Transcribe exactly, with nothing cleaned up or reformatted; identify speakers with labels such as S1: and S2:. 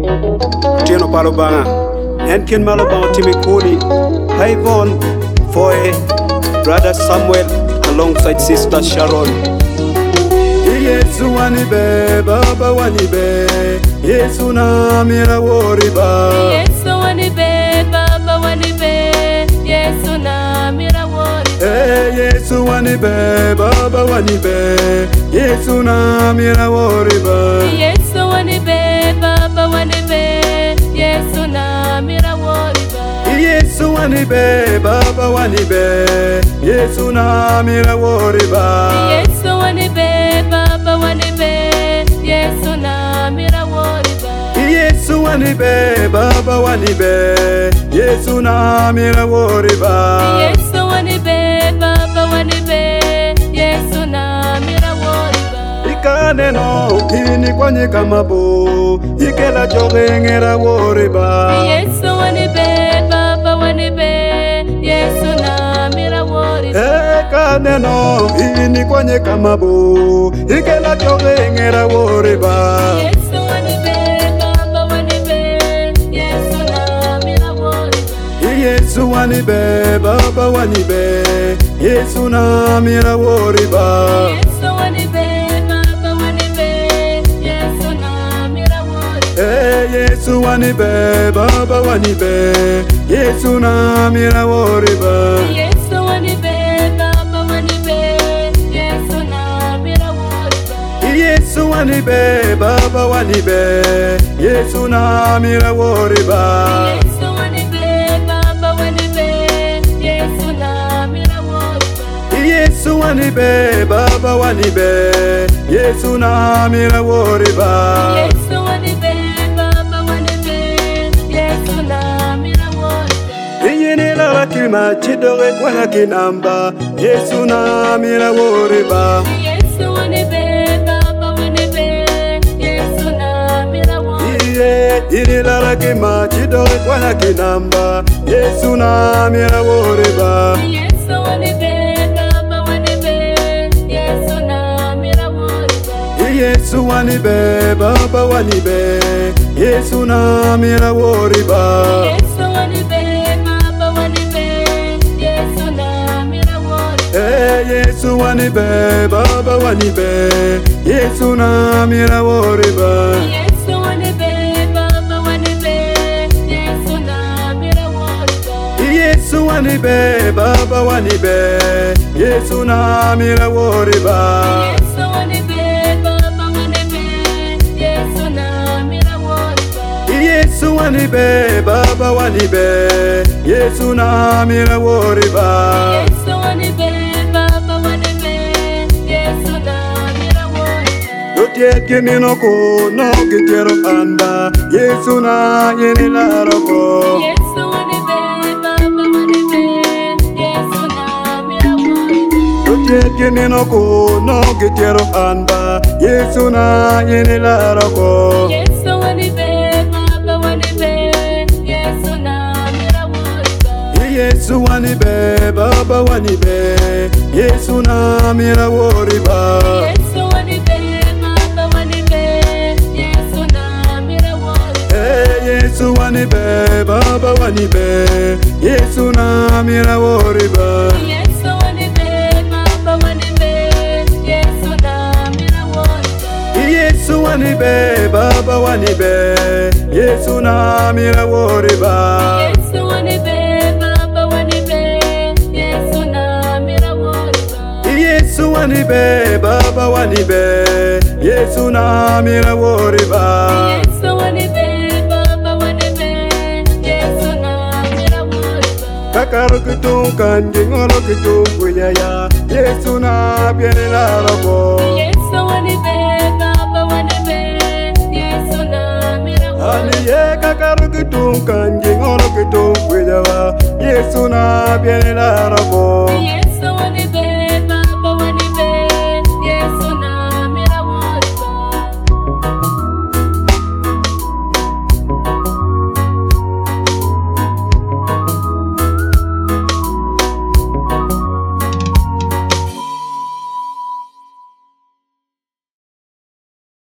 S1: Tieno Palobanga, Henkin Malabang Timikuni, Hayvon, Foe, Brother Samuel, alongside Sister Sharon.
S2: Yesu wanibe, Baba wanibe, Yesu na mira woriba.
S3: Yesu wanibe, Baba wanibe, Yesu na mira woriba.
S2: Hey, Yesu wanibe, Baba wanibe, Yesu na mira woriba.
S3: Yesu wanibe, Baba wanibe, Yesu na mira woriba.
S2: Yesu wanibe, Baba wanibe, Yesu na mira woriba.
S3: Yesu wanibe, Baba wanibe, Yesu na mira woriba.
S2: Yesu wanibe, Baba wanibe, Yesu na mira woriba.
S3: Yesu wanibe, Baba wanibe, Yesu na mira woriba.
S2: Ikaneno ini kwanye kamabo, ikela jogengera woriba.
S3: Yesu wanibe, Baba wanibe, Yesu na mira woriba.
S2: Ikaneno ini kwanye kamabo, ikela jogengera woriba.
S3: Yesu wanibe, Baba wanibe, Yesu na mira woriba.
S2: Yesu wanibe, Baba wanibe, Yesu na mira woriba.
S3: Yesu wanibe, Baba wanibe, Yesu na mira woriba.
S2: Eh, Yesu wanibe, Baba wanibe, Yesu na mira woriba.
S3: Yesu wanibe, Baba wanibe, Yesu na mira woriba.
S2: Yesu wanibe, Baba wanibe, Yesu na mira woriba.
S3: Yesu wanibe, Baba wanibe, Yesu na mira woriba.
S2: Yesu wanibe, Baba wanibe, Yesu na mira woriba.
S3: Yesu wanibe, Baba wanibe, Yesu na mira woriba.
S2: Iyini la kima chidore kwa kinamba, Yesu na mira woriba.
S3: Yesu wanibe, Baba wanibe, Yesu na mira woriba.
S2: Iye iyini la kima chidore kwa kinamba, Yesu na mira woriba.
S3: Yesu wanibe, Baba wanibe, Yesu na mira woriba.
S2: Yesu wanibe, Baba wanibe, Yesu na mira woriba.
S3: Yesu wanibe, Baba wanibe, Yesu na mira woriba.
S2: Eh, Yesu wanibe, Baba wanibe, Yesu na mira woriba.
S3: Yesu wanibe, Baba wanibe, Yesu na mira woriba.
S2: Yesu wanibe, Baba wanibe, Yesu na mira woriba.
S3: Yesu wanibe, Baba wanibe, Yesu na mira woriba.
S2: Yesu wanibe, Baba wanibe, Yesu na mira woriba.
S3: Yesu wanibe, Baba wanibe, Yesu na mira woriba.
S2: Yotie kinino ko no kitero anda, Yesu na yini la roko.
S3: Yesu wanibe, Baba wanibe, Yesu na mira woriba.
S2: Yotie kinino ko no kitero anda, Yesu na yini la roko.
S3: Yesu wanibe, Baba wanibe, Yesu na mira woriba.
S2: Yesu wanibe, Baba wanibe, Yesu na mira woriba.
S3: Yesu wanibe, Baba wanibe, Yesu na mira woriba.
S2: Eh, Yesu wanibe, Baba wanibe, Yesu na mira woriba.
S3: Yesu wanibe, Baba wanibe, Yesu na mira woriba.
S2: Yesu wanibe, Baba wanibe, Yesu na mira woriba.
S3: Yesu wanibe, Baba wanibe, Yesu na mira woriba.
S2: Yesu wanibe, Baba wanibe, Yesu na mira woriba.
S3: Yesu wanibe, Baba wanibe, Yesu na mira woriba.
S2: Kakaro kutungan jingoro kutumpunya ya, Yesu na biene la rabo.
S3: Yesu wanibe, Baba wanibe, Yesu na mira woriba.
S2: Ali ye kakaro kutungan jingoro kutumpunya ya, Yesu na biene la rabo.